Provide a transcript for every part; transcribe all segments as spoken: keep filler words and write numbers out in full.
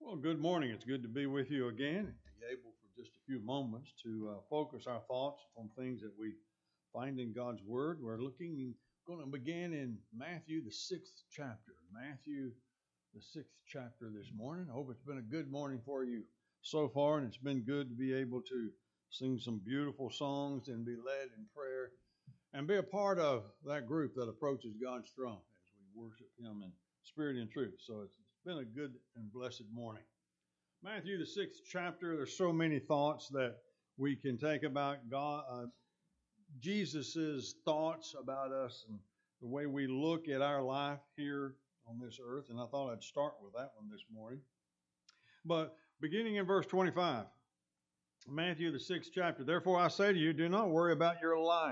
Well, good morning. It's good to be with you again and be able for just a few moments to uh, focus our thoughts on things that we find in God's Word. We're looking, going to begin in Matthew, the sixth chapter. Matthew, the sixth chapter this morning. I hope it's been a good morning for you so far, and it's been good to be able to sing some beautiful songs and be led in prayer and be a part of that group that approaches God's throne as we worship Him in spirit and truth. So it's been a good and blessed morning. Matthew, the sixth chapter, there's so many thoughts that we can take about God, uh, Jesus' thoughts about us and the way we look at our life here on this earth. And I thought I'd start with that one this morning. But beginning in verse twenty-five, Matthew, the sixth chapter, therefore I say to you, do not worry about your life.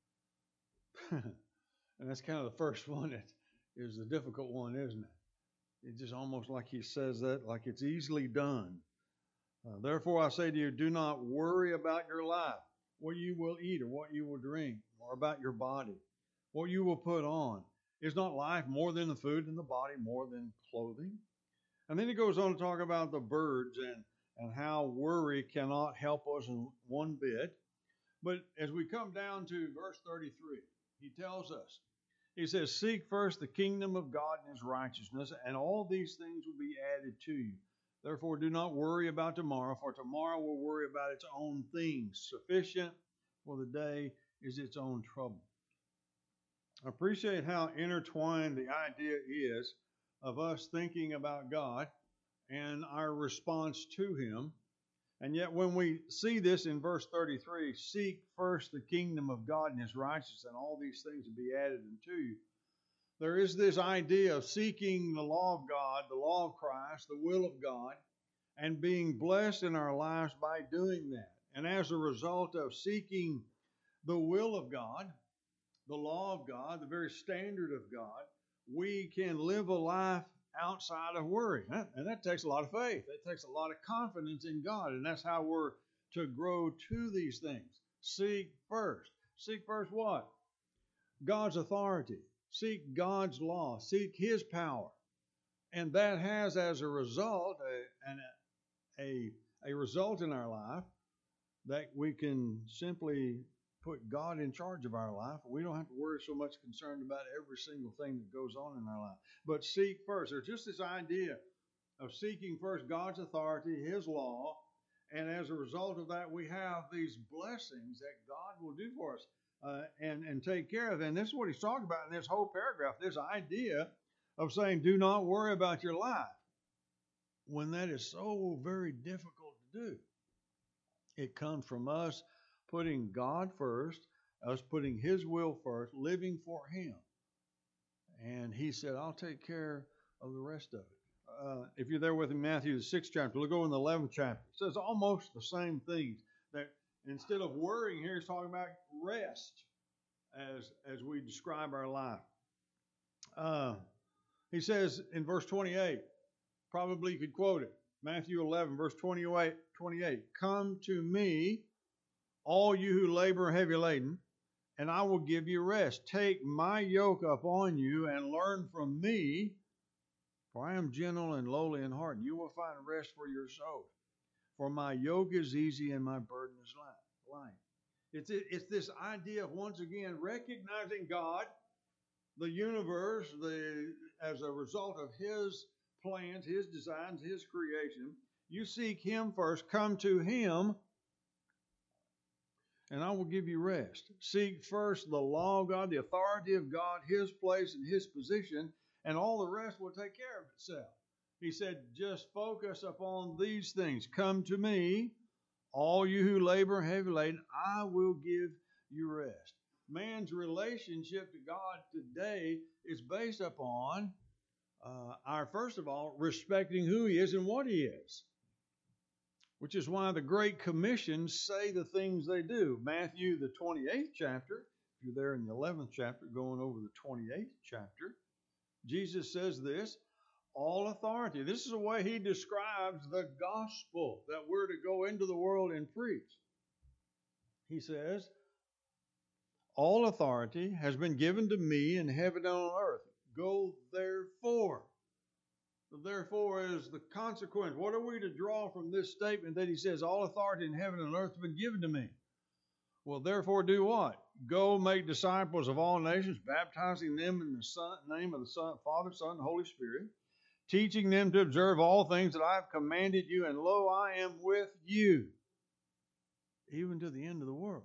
And that's kind of the first one that is the difficult one, isn't it? It's just almost like he says that, like it's easily done. Uh, Therefore I say to you, do not worry about your life, what you will eat or what you will drink, or about your body, what you will put on. Is not life more than the food, and the body more than clothing? And then he goes on to talk about the birds and, and how worry cannot help us in one bit. But as we come down to verse thirty-three, he tells us, he says, seek first the kingdom of God and His righteousness, and all these things will be added to you. Therefore, do not worry about tomorrow, for tomorrow will worry about its own things. Sufficient for the day is its own trouble. I appreciate how intertwined the idea is of us thinking about God and our response to Him. And yet when we see this in verse thirty-three, seek first the kingdom of God and His righteousness, and all these things will be added unto you. There is this idea of seeking the law of God, the law of Christ, the will of God, and being blessed in our lives by doing that. And as a result of seeking the will of God, the law of God, the very standard of God, we can live a life outside of worry. And that takes a lot of faith. That takes a lot of confidence in God. And that's how we're to grow to these things. Seek first. Seek first what? God's authority. Seek God's law. Seek His power. And that has as a result a, a, a result in our life that we can simply put God in charge of our life. We don't have to worry so much concerned about every single thing that goes on in our life. But seek first. There's just this idea of seeking first God's authority, His law, and as a result of that, we have these blessings that God will do for us uh, and, and take care of. And this is what he's talking about in this whole paragraph, this idea of saying, do not worry about your life, when that is so very difficult to do. It comes from us putting God first, us putting His will first, living for Him. And He said, I'll take care of the rest of it. Uh, if you're there with me, Matthew, the sixth chapter, we'll go in the eleventh chapter. It says almost the same things. That instead of worrying here, he's talking about rest as, as we describe our life. Uh, he says in verse twenty-eight, probably you could quote it, Matthew eleven, verse twenty-eight, twenty-eight, come to me, all you who labor heavy laden, and I will give you rest. Take my yoke upon you and learn from me, for I am gentle and lowly in heart, and you will find rest for your souls. For my yoke is easy and my burden is light. It's, it's this idea of, once again, recognizing God, the universe, the as a result of His plans, His designs, His creation. You seek Him first, come to Him, and I will give you rest. Seek first the law of God, the authority of God, His place and His position, and all the rest will take care of itself. He said, just focus upon these things. Come to me, all you who labor heavy laden, I will give you rest. Man's relationship to God today is based upon uh, our, first of all, respecting who He is and what He is. Which is why the Great Commissions say the things they do. Matthew, the twenty-eighth chapter, if you're there in the eleventh chapter, going over the twenty-eighth chapter, Jesus says this, all authority. This is the way He describes the gospel that we're to go into the world and preach. He says, all authority has been given to me in heaven and on earth. Go therefore. Therefore is the consequence. What are we to draw from this statement that he says, all authority in heaven and earth has been given to me? Well, therefore do what? Go make disciples of all nations, baptizing them in the son, name of the Son, Father, Son, and Holy Spirit, teaching them to observe all things that I have commanded you, and lo, I am with you, even to the end of the world.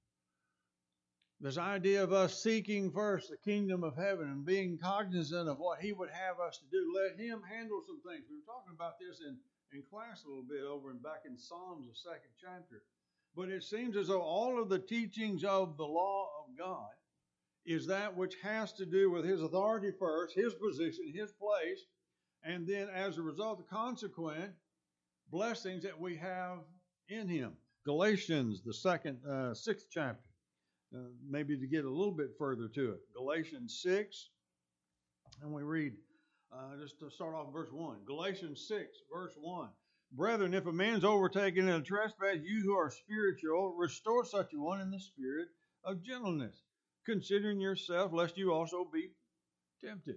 This idea of us seeking first the kingdom of heaven and being cognizant of what he would have us to do. Let him handle some things. We were talking about this in, in class a little bit over and back in Psalms, the second chapter. But it seems as though all of the teachings of the law of God is that which has to do with his authority first, his position, his place, and then as a result, the consequent blessings that we have in him. Galatians, the second, uh, sixth chapter. Uh, maybe to get a little bit further to it. Galatians six, and we read, uh, just to start off verse one. Galatians six, verse one. Brethren, if a man's overtaken in a trespass, you who are spiritual, restore such a one in the spirit of gentleness, considering yourself, lest you also be tempted.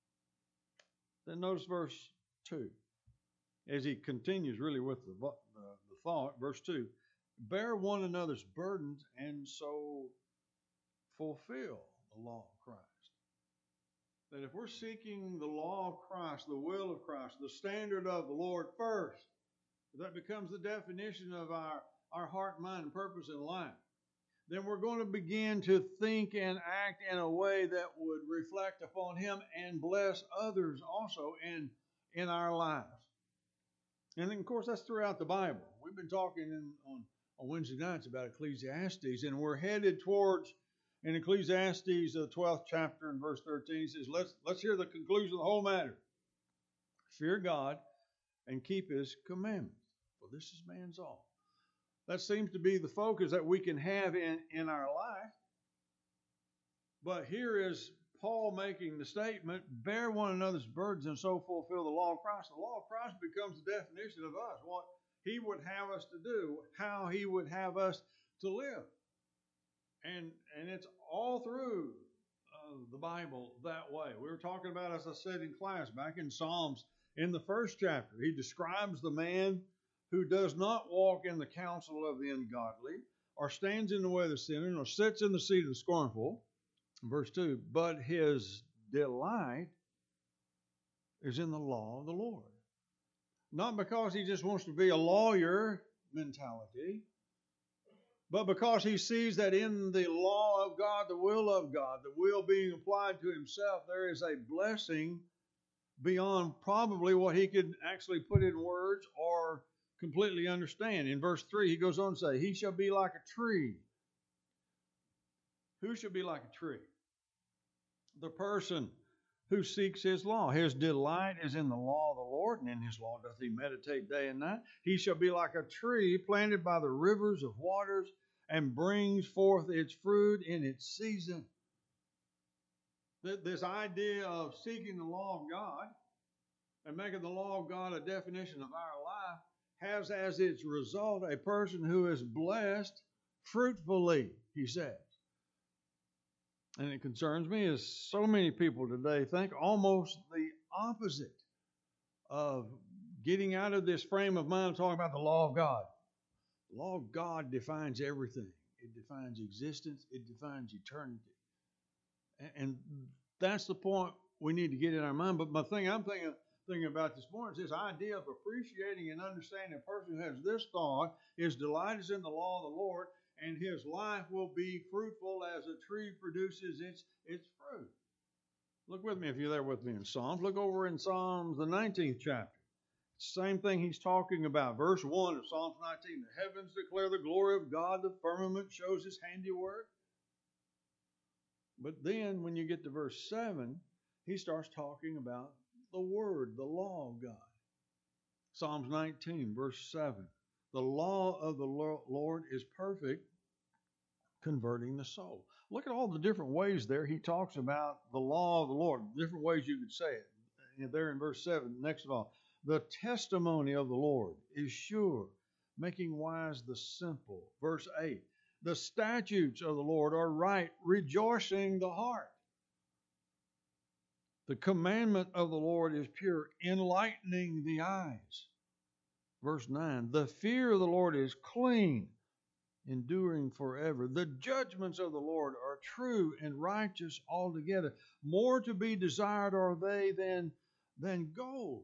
Then notice verse two. As he continues really with the, the, the thought, verse two. Bear one another's burdens and so fulfill the law of Christ. That if we're seeking the law of Christ, the will of Christ, the standard of the Lord first, that becomes the definition of our, our heart, mind, and purpose in life, then we're going to begin to think and act in a way that would reflect upon him and bless others also in, in our lives. And then, of course, that's throughout the Bible. We've been talking in, on on Wednesday nights about Ecclesiastes, and we're headed towards, in Ecclesiastes, the twelfth chapter and verse thirteen, he says, let's, let's hear the conclusion of the whole matter. Fear God and keep his commandments, for this is man's all. That seems to be the focus that we can have in, in our life. But here is Paul making the statement, bear one another's burdens and so fulfill the law of Christ. The law of Christ becomes the definition of us, what he would have us to do, how he would have us to live. And and it's all through uh, the Bible that way. We were talking about, as I said in class, back in Psalms, in the first chapter, he describes the man who does not walk in the counsel of the ungodly, or stands in the way of the sinner, or sits in the seat of the scornful. Verse two, but his delight is in the law of the Lord. Not because he just wants to be a lawyer mentality, but because he sees that in the law of God, the will of God, the will being applied to himself, there is a blessing beyond probably what he could actually put in words or completely understand. In verse three, he goes on to say, he shall be like a tree. Who shall be like a tree? The person who seeks his law. His delight is in the law of the Lord, and in his law doth he meditate day and night. He shall be like a tree planted by the rivers of waters, and brings forth its fruit in its season. This idea of seeking the law of God and making the law of God a definition of our life has as its result a person who is blessed fruitfully, he says. And it concerns me as so many people today think almost the opposite of getting out of this frame of mind talking about the law of God. The law of God defines everything. It defines existence. It defines eternity. And that's the point we need to get in our mind. But my thing I'm thinking, thinking about this morning is this idea of appreciating and understanding a person who has this thought, his delight is in the law of the Lord, and his life will be fruitful as a tree produces its, its fruit. Look with me if you're there with me in Psalms. Look over in Psalms, the nineteenth chapter. Same thing he's talking about. Verse one of Psalms nineteen. The heavens declare the glory of God. The firmament shows his handiwork. But then when you get to verse seven, he starts talking about the word, the law of God. Psalms nineteen, verse seven. The law of the Lord is perfect, converting the soul. Look at all the different ways there he talks about the law of the Lord, different ways you could say it. There in verse seven, next of all, the testimony of the Lord is sure, making wise the simple. Verse eight, the statutes of the Lord are right, rejoicing the heart. The commandment of the Lord is pure, enlightening the eyes. Verse nine, the fear of the Lord is clean, enduring forever. The judgments of the Lord are true and righteous altogether. More to be desired are they than, than gold.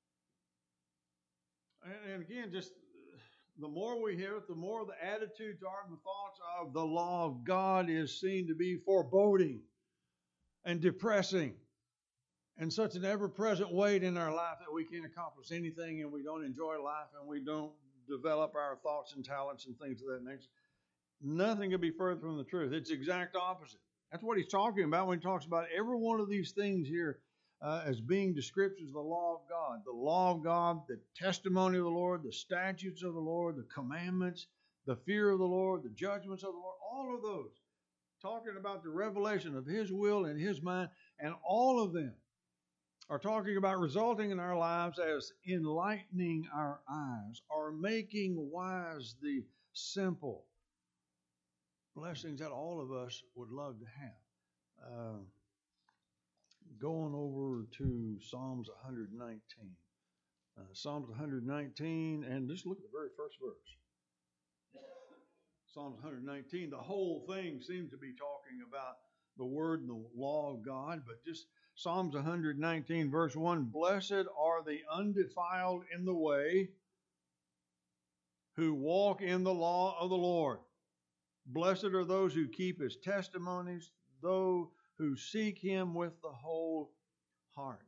And, and again, just the more we hear it, the more the attitudes are and the thoughts of the law of God is seen to be foreboding and depressing and such an ever-present weight in our life that we can't accomplish anything and we don't enjoy life and we don't develop our thoughts and talents and things of that nature. Nothing could be further from the truth. It's the exact opposite. That's what he's talking about when he talks about every one of these things here uh, as being descriptions of the law of God. The law of God, the testimony of the Lord, the statutes of the Lord, the commandments, the fear of the Lord, the judgments of the Lord, all of those. Talking about the revelation of his will and his mind, and all of them are talking about resulting in our lives as enlightening our eyes or making wise the simple. Blessings that all of us would love to have. Uh, going over to Psalms one nineteen. Uh, Psalms one nineteen, and just look at the very first verse. Psalms one nineteen, the whole thing seems to be talking about the word and the law of God, but just Psalms one nineteen, verse one, blessed are the undefiled in the way who walk in the law of the Lord. Blessed are those who keep his testimonies, those who seek him with the whole heart.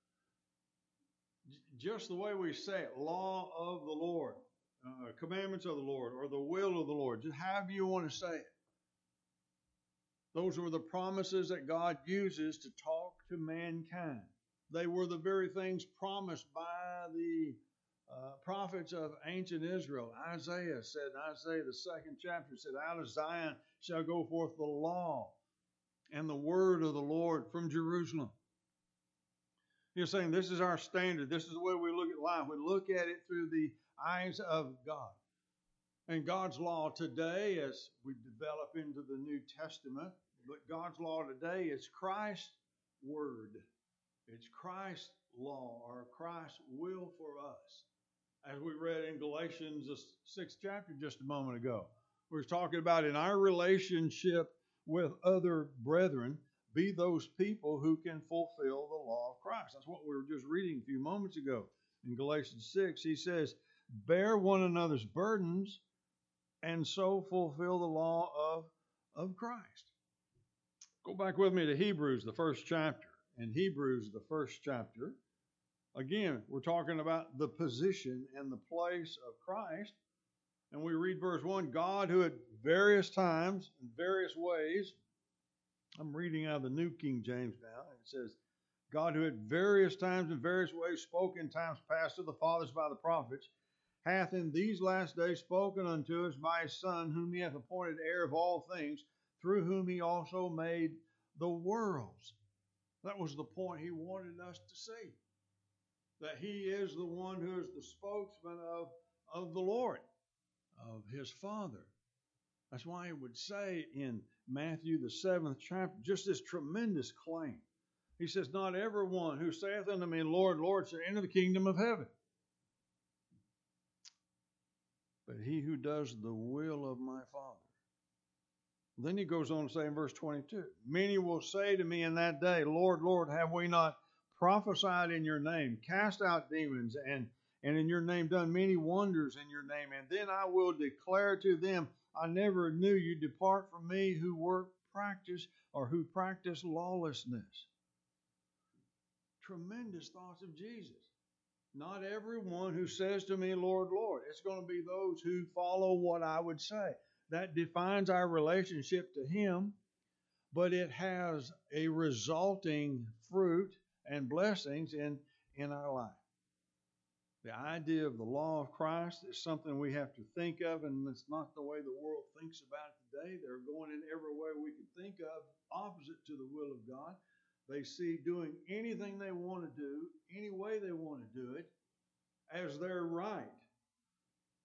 Just the way we say it, law of the Lord, uh, commandments of the Lord, or the will of the Lord, just however you want to say it. Those were the promises that God uses to talk to mankind. They were the very things promised by the uh, prophets of ancient Israel. Isaiah said, in Isaiah the second chapter, said, out of Zion shall go forth the law and the word of the Lord from Jerusalem. He's saying this is our standard. This is the way we look at life. We look at it through the eyes of God. And God's law today, as we develop into the New Testament, but God's law today is Christ's word. It's Christ's law or Christ's will for us. As we read in Galatians, the sixth chapter just a moment ago, we were talking about in our relationship with other brethren, be those people who can fulfill the law of Christ. That's what we were just reading a few moments ago. In Galatians six, he says, bear one another's burdens and so fulfill the law of, of Christ. Go back with me to Hebrews, the first chapter. In Hebrews, the first chapter, again, we're talking about the position and the place of Christ. And we read verse one, God who at various times, in various ways, I'm reading out of the New King James now, and it says, God who at various times and various ways spoke in times past to the fathers by the prophets, hath in these last days spoken unto us by his Son, whom he hath appointed heir of all things, through whom he also made the worlds. That was the point he wanted us to see. That he is the one who is the spokesman of, of the Lord, of his Father. That's why he would say in Matthew, the seventh chapter, just this tremendous claim. He says, not everyone who saith unto me, Lord, Lord, shall enter the kingdom of heaven, but he who does the will of my Father. Then he goes on to say in verse twenty-two, many will say to me in that day, Lord, Lord, have we not prophesied in your name, cast out demons, and, and in your name done many wonders in your name? And then I will declare to them, I never knew you. Depart from me who work practice or who practice lawlessness. Tremendous thoughts of Jesus. Not everyone who says to me, Lord, Lord. It's going to be those who follow what I would say. That defines our relationship to him, but it has a resulting fruit and blessings in, in our life. The idea of the law of Christ is something we have to think of, and it's not the way the world thinks about it today. They're going in every way we can think of, opposite to the will of God. They see doing anything they want to do, any way they want to do it, as their right.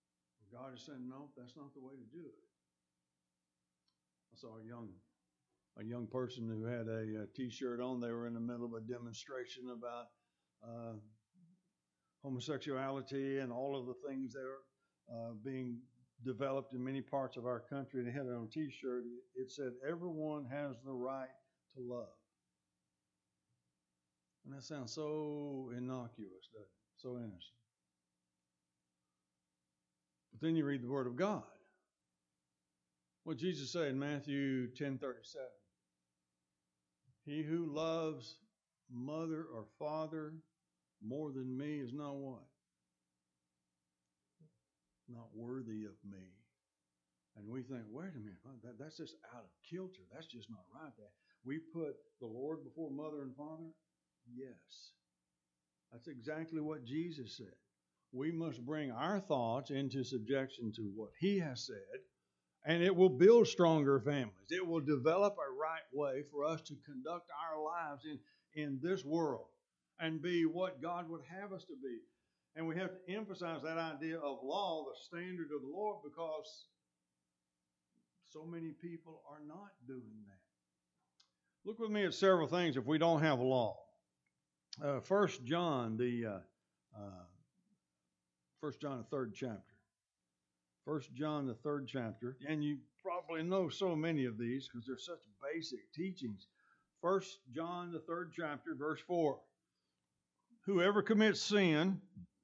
God is saying, no, that's not the way to do it. I saw a young a young person who had a, a T-shirt on. They were in the middle of a demonstration about uh, homosexuality and all of the things that are uh, being developed in many parts of our country. They had it on a T-shirt. It said, "Everyone has the right to love." And that sounds so innocuous, doesn't it? So innocent. But then you read the Word of God. What Jesus said in Matthew ten thirty-seven. He who loves mother or father more than me is not what? Not worthy of me. And we think, wait a minute, that, that's just out of kilter. That's just not right. That we put the Lord before mother and father? Yes. That's exactly what Jesus said. We must bring our thoughts into subjection to what He has said, and it will build stronger families. It will develop a right way for us to conduct our lives in, in this world and be what God would have us to be. And we have to emphasize that idea of law, the standard of the Lord, because so many people are not doing that. Look with me at several things if we don't have a law. Uh, First John, the uh, uh, First John, the third chapter. First John, the third chapter, and you probably know so many of these because they're such basic teachings. First John, the third chapter, verse four. Whoever commits sin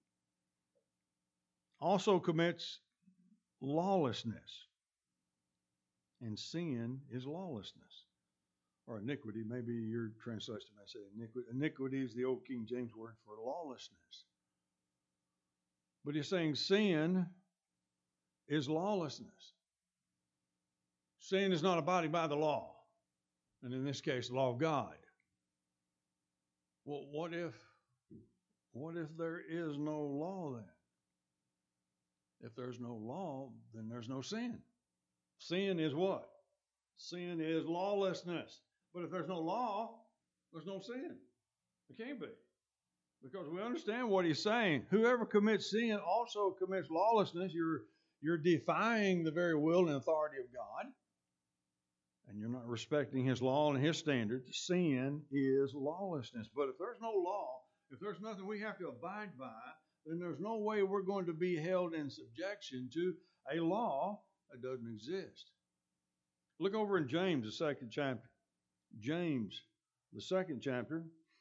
also commits lawlessness, and sin is lawlessness. Or iniquity, maybe your translation may say iniquity. Iniquity is the old King James word for lawlessness. But he's saying sin is lawlessness. Sin is not abiding by the law. And in this case, the law of God. Well, what if, what if there is no law then? If there's no law, then there's no sin. Sin is what? Sin is lawlessness. But if there's no law, there's no sin. It can't be. Because we understand what he's saying. Whoever commits sin also commits lawlessness. You're, you're defying the very will and authority of God. And you're not respecting His law and His standards. Sin is lawlessness. But if there's no law, if there's nothing we have to abide by, then there's no way we're going to be held in subjection to a law that doesn't exist. Look over in James, the second chapter. James, the second chapter.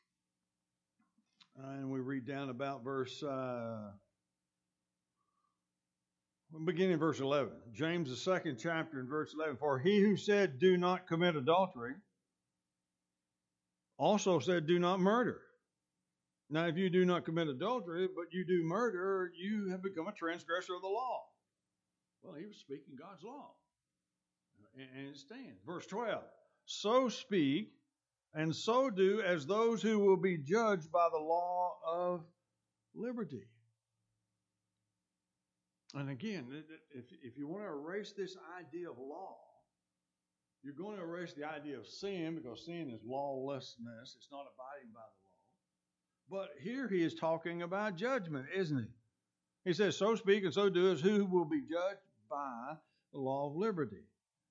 And we read down about verse, uh, beginning in verse eleven. James, the second chapter, in verse eleven. For he who said, do not commit adultery, also said, do not murder. Now, if you do not commit adultery, but you do murder, you have become a transgressor of the law. Well, he was speaking God's law. And it stands. Verse twelve. So speak and so do as those who will be judged by the law of liberty. And again, if, if you want to erase this idea of law, you're going to erase the idea of sin, because sin is lawlessness. It's not abiding by the law. But here he is talking about judgment, isn't he? He says, so speak and so do as who will be judged by the law of liberty.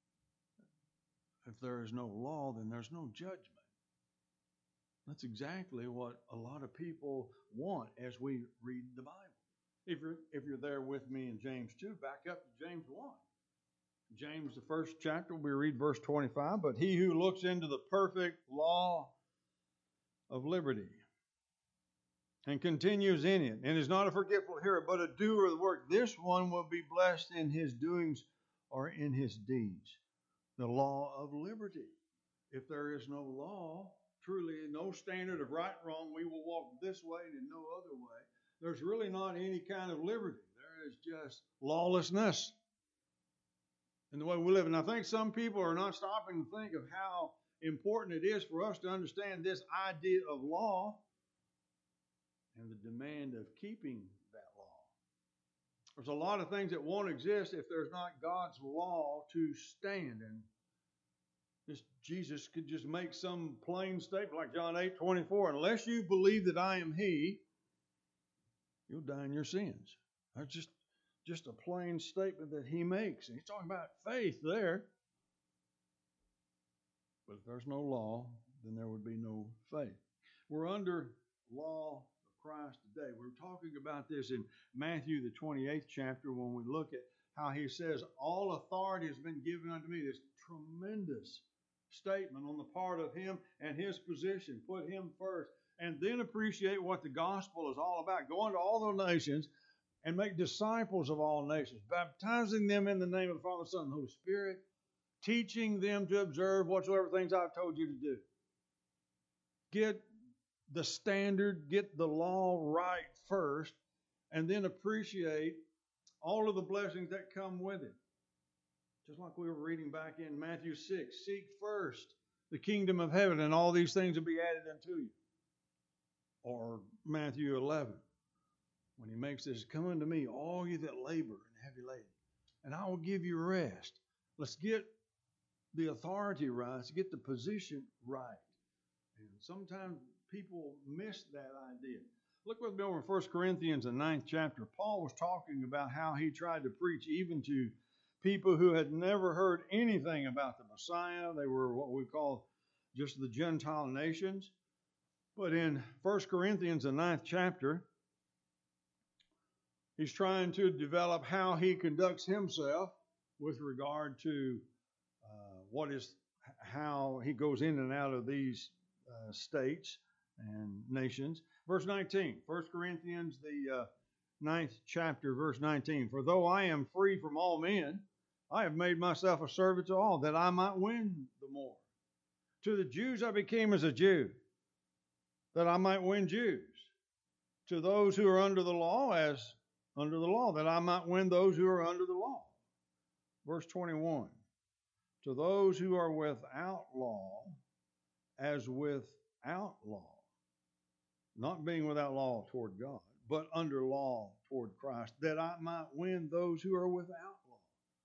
If there is no law, then there's no judgment. That's exactly what a lot of people want as we read the Bible. If you're, if you're there with me in James two, back up to James one. James, the first chapter, we read verse twenty-five. But he who looks into the perfect law of liberty and continues in it, and is not a forgetful hearer, but a doer of the work, this one will be blessed in his doings or in his deeds. The law of liberty. If there is no law, truly no standard of right and wrong, we will walk this way and in no other way. There's really not any kind of liberty. There is just lawlessness in the way we live. And I think some people are not stopping to think of how important it is for us to understand this idea of law and the demand of keeping that law. There's a lot of things that won't exist if there's not God's law to stand. And this Jesus could just make some plain statement like John eight twenty-four. Unless you believe that I am He, you'll die in your sins. That's just, just a plain statement that He makes. And He's talking about faith there. But if there's no law, then there would be no faith. We're under law of Christ today. We're talking about this in Matthew, the twenty-eighth chapter, when we look at how he says, all authority has been given unto me. This tremendous statement on the part of him and his position. Put him first. And then appreciate what the gospel is all about. Go into all the nations and make disciples of all nations, baptizing them in the name of the Father, Son, and Holy Spirit, teaching them to observe whatsoever things I've told you to do. Get the standard, get the law right first, and then appreciate all of the blessings that come with it. Just like we were reading back in Matthew six, seek first the kingdom of heaven, and all these things will be added unto you. Or Matthew eleven, when he makes this, come unto me, all you that labor and heavy laden, and I will give you rest. Let's get the authority right. Let's get the position right. And sometimes people miss that idea. Look with me over in First Corinthians, the ninth chapter. Paul was talking about how he tried to preach even to people who had never heard anything about the Messiah. They were what we call just the Gentile nations. But in First Corinthians, the ninth chapter, he's trying to develop how he conducts himself with regard to uh, what is, how he goes in and out of these uh, states and nations. Verse nineteen, First Corinthians, the uh, ninth chapter, verse nineteen. For though I am free from all men, I have made myself a servant to all, that I might win the more. To the Jews I became as a Jew, that I might win Jews. To those who are under the law, as under the law, that I might win those who are under the law. Verse twenty-one. To those who are without law, as without law. Not being without law toward God, but under law toward Christ, that I might win those who are without law.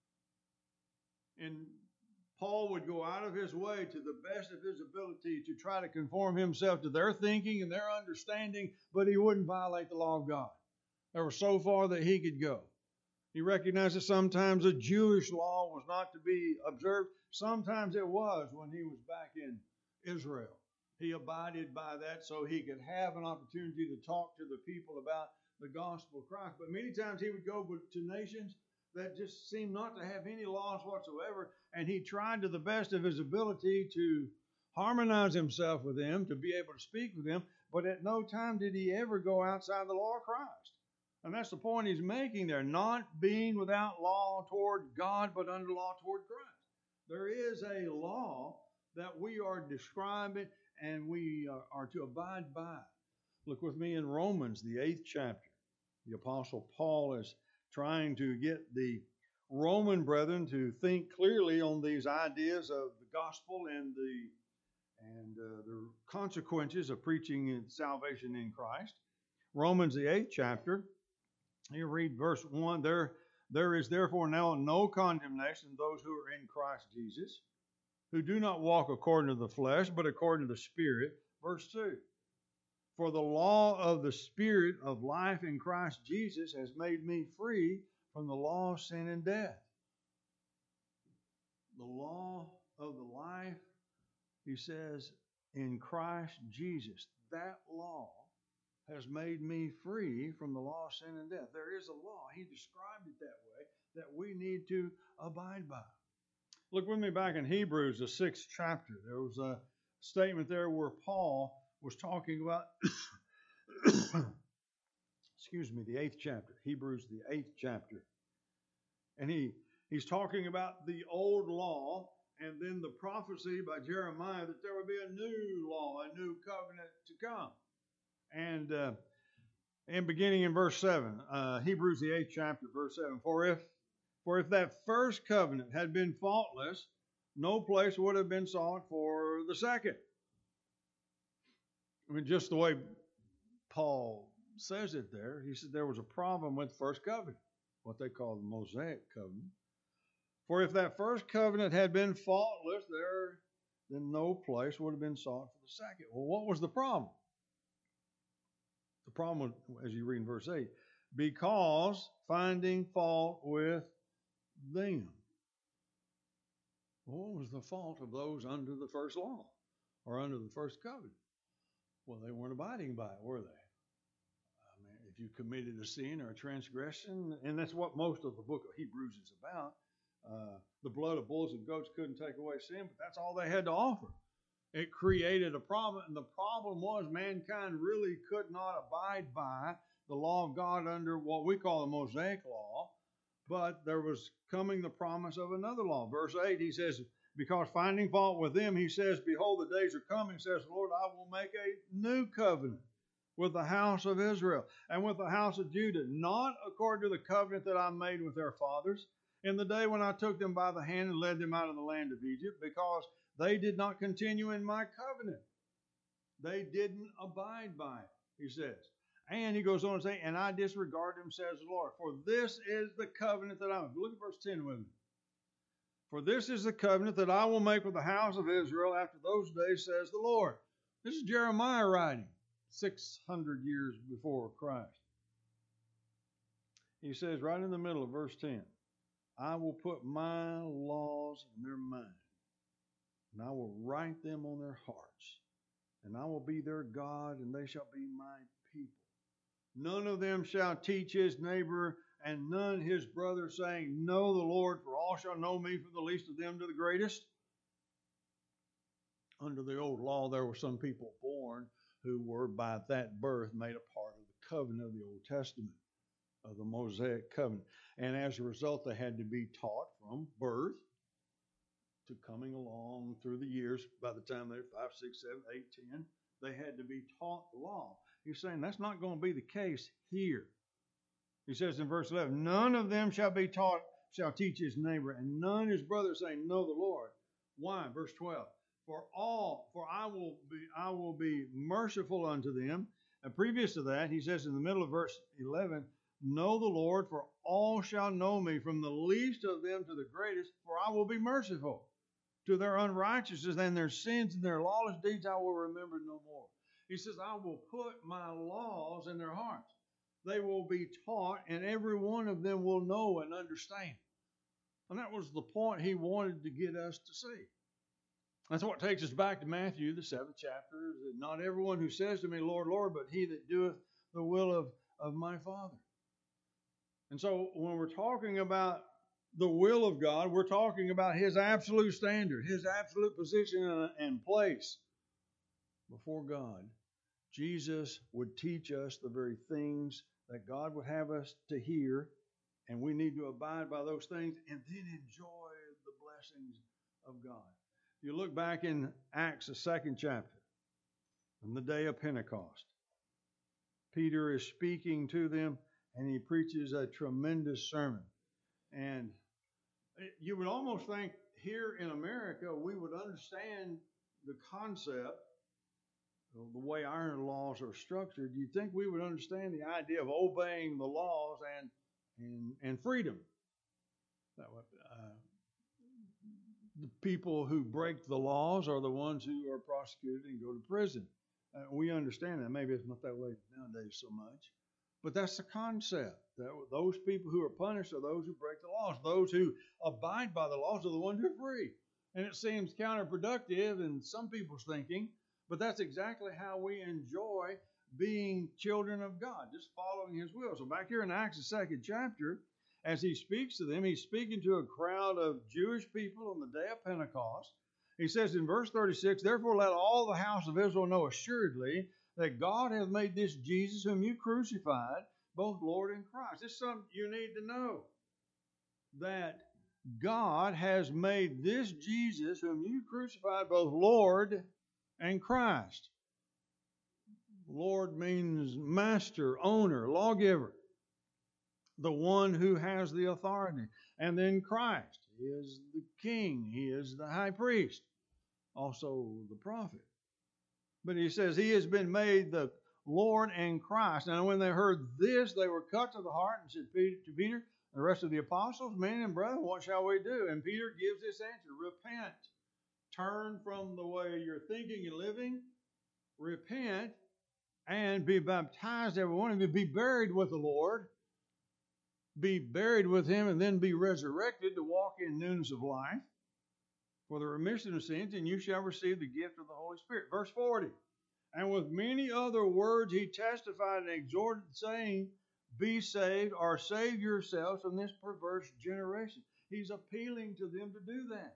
And Paul would go out of his way to the best of his ability to try to conform himself to their thinking and their understanding, but he wouldn't violate the law of God. There was so far that he could go. He recognized that sometimes a Jewish law was not to be observed. Sometimes it was when he was back in Israel. He abided by that so he could have an opportunity to talk to the people about the gospel of Christ. But many times he would go to nations that just seemed not to have any laws whatsoever, and he tried to the best of his ability to harmonize himself with them, to be able to speak with them, but at no time did he ever go outside the law of Christ. And that's the point he's making there, not being without law toward God, but under law toward Christ. There is a law that we are describing and we are to abide by. Look with me in Romans, the eighth chapter. The Apostle Paul is trying to get the Roman brethren to think clearly on these ideas of the gospel and the and uh, the consequences of preaching salvation in Christ. Romans, the eighth chapter, you read verse one, there, there is therefore now no condemnation to those who are in Christ Jesus, who do not walk according to the flesh, but according to the Spirit. Verse two, for the law of the Spirit of life in Christ Jesus has made me free from the law of sin and death. The law of the life, he says, in Christ Jesus. That law has made me free from the law of sin and death. There is a law. He described it that way, that we need to abide by. Look with me back in Hebrews, the sixth chapter. There was a statement there where Paul was talking about, excuse me, the eighth chapter. Hebrews, the eighth chapter. And he, he's talking about the old law and then the prophecy by Jeremiah that there would be a new law, a new covenant to come. And uh, and beginning in verse seven, uh, Hebrews, the eighth chapter, verse seven, for if For if that first covenant had been faultless, no place would have been sought for the second. I mean, just the way Paul says it there, he said there was a problem with the first covenant, what they call the Mosaic covenant. For if that first covenant had been faultless, there then no place would have been sought for the second. Well, what was the problem? The problem, as you read in verse eight, because finding fault with them. What was the fault of those under the first law or under the first covenant? Well, they weren't abiding by it, were they? I mean, if you committed a sin or a transgression, and that's what most of the book of Hebrews is about, uh, the blood of bulls and goats couldn't take away sin, but that's all they had to offer. It created a problem, and the problem was mankind really could not abide by the law of God under what we call the Mosaic law, but there was coming the promise of another law. Verse eight, he says, because finding fault with them, he says, behold, the days are coming, says the Lord, I will make a new covenant with the house of Israel and with the house of Judah, not according to the covenant that I made with their fathers in the day when I took them by the hand and led them out of the land of Egypt, because they did not continue in my covenant. They didn't abide by it, he says. And he goes on to say, and I disregard them, says the Lord. For this is the covenant that I will. Look at verse ten with me. For this is the covenant that I will make with the house of Israel after those days, says the Lord. This is Jeremiah writing, six hundred years before Christ. He says right in the middle of verse ten, I will put my laws in their mind, and I will write them on their hearts, and I will be their God, and they shall be my people. None of them shall teach his neighbor, and none his brother, saying, know the Lord, for all shall know me, from the least of them to the greatest. Under the old law, there were some people born who were by that birth made a part of the covenant of the Old Testament, of the Mosaic covenant. And as a result, they had to be taught from birth to coming along through the years. By the time they're five, six, seven, eight, ten, they had to be taught the law. He's saying that's not going to be the case here. He says in verse eleven, none of them shall be taught, shall teach his neighbor, and none his brother, saying, know the Lord. Why? Verse twelve. For all, for I will be, I will be merciful unto them. And previous to that, he says in the middle of verse eleven, know the Lord, for all shall know me, from the least of them to the greatest, for I will be merciful. To their unrighteousness and their sins and their lawless deeds I will remember no more. He says, I will put my laws in their hearts. They will be taught, and every one of them will know and understand. And that was the point he wanted to get us to see. That's what takes us back to Matthew, the seventh chapter. That not everyone who says to me, Lord, Lord, but he that doeth the will of, of my Father. And so when we're talking about the will of God, we're talking about his absolute standard, his absolute position and, and place before God. Jesus would teach us the very things that God would have us to hear, and we need to abide by those things and then enjoy the blessings of God. If you look back in Acts, the second chapter, on the day of Pentecost, Peter is speaking to them, and he preaches a tremendous sermon. And you would almost think here in America we would understand the concept of the way our laws are structured. You'd think we would understand the idea of obeying the laws and and, and freedom. That would, uh, the people who break the laws are the ones who are prosecuted and go to prison. Uh, we understand that. Maybe it's not that way nowadays so much. But that's the concept. That those people who are punished are those who break the laws. Those who abide by the laws are the ones who are free. And it seems counterproductive in some people's thinking, but that's exactly how we enjoy being children of God, just following his will. So back here in Acts, the second chapter, as he speaks to them, he's speaking to a crowd of Jewish people on the day of Pentecost. He says in verse thirty-six, therefore let all the house of Israel know assuredly that God hath made this Jesus whom you crucified, both Lord and Christ. This is something you need to know. That God has made this Jesus whom you crucified, both Lord and Christ. Lord means master, owner, lawgiver. The one who has the authority. And then Christ. He is the king. He is the high priest. Also the prophet. But he says he has been made the Lord and Christ. Now when they heard this, they were cut to the heart and said to Peter and the rest of the apostles, men and brethren, what shall we do? And Peter gives this answer, repent. Turn from the way you're thinking and living. Repent and be baptized, every one of you. Be buried with the Lord. Be buried with him and then be resurrected to walk in newness of life. for the remission of sins, and you shall receive the gift of the Holy Spirit. Verse forty. And with many other words he testified and exhorted, saying, be saved, or save yourselves from this perverse generation. He's appealing to them to do that.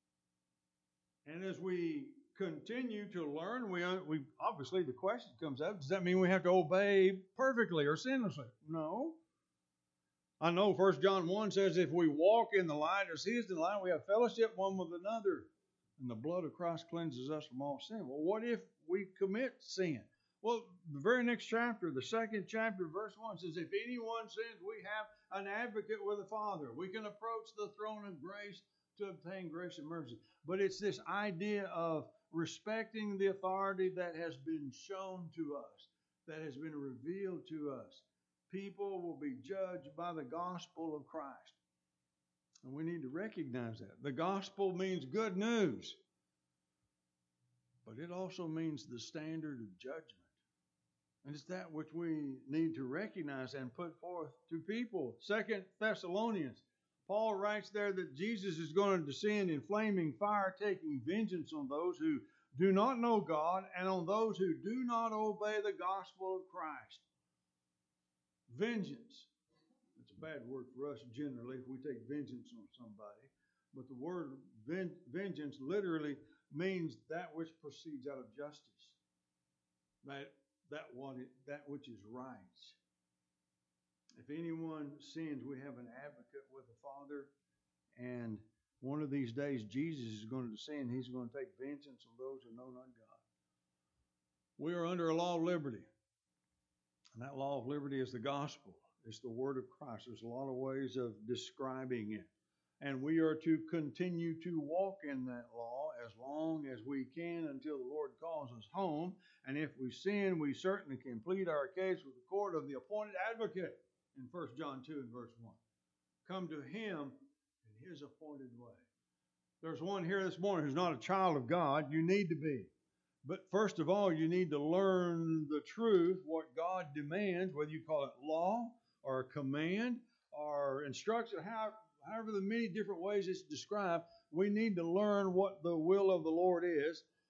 And as we continue to learn, we, we obviously the question comes up, does that mean we have to obey perfectly or sinlessly? No. I know First John one says if we walk in the light as he is in the light, we have fellowship one with another. And the blood of Christ cleanses us from all sin. Well, what if we commit sin? Well, the very next chapter, the second chapter, verse one says, if anyone sins, we have an advocate with the Father. We can approach the throne of grace to obtain grace and mercy. But it's this idea of respecting the authority that has been shown to us, that has been revealed to us. People will be judged by the gospel of Christ. And we need to recognize that. The gospel means good news. But it also means the standard of judgment. And it's that which we need to recognize and put forth to people. Second Thessalonians, Paul writes there that Jesus is going to descend in flaming fire, taking vengeance on those who do not know God and on those who do not obey the gospel of Christ. Vengeance. It's a bad word for us generally if we take vengeance on somebody. But the word ven- vengeance literally means that which proceeds out of justice. That, that, what it, that which is right. If anyone sins, we have an advocate with the Father. And one of these days, Jesus is going to descend. He's going to take vengeance on those who know not God. We are under a law of liberty. And that law of liberty is the gospel. It's the word of Christ. There's a lot of ways of describing it. And we are to continue to walk in that law as long as we can until the Lord calls us home. And if we sin, we certainly can plead our case with the court of the appointed advocate in First John two and verse one. Come to him in his appointed way. There's one here this morning who's not a child of God. You need to be. But first of all, you need to learn the truth, what God demands, whether you call it law or command or instruction, how, however the many different ways it's described. We need to learn what the will of the Lord is.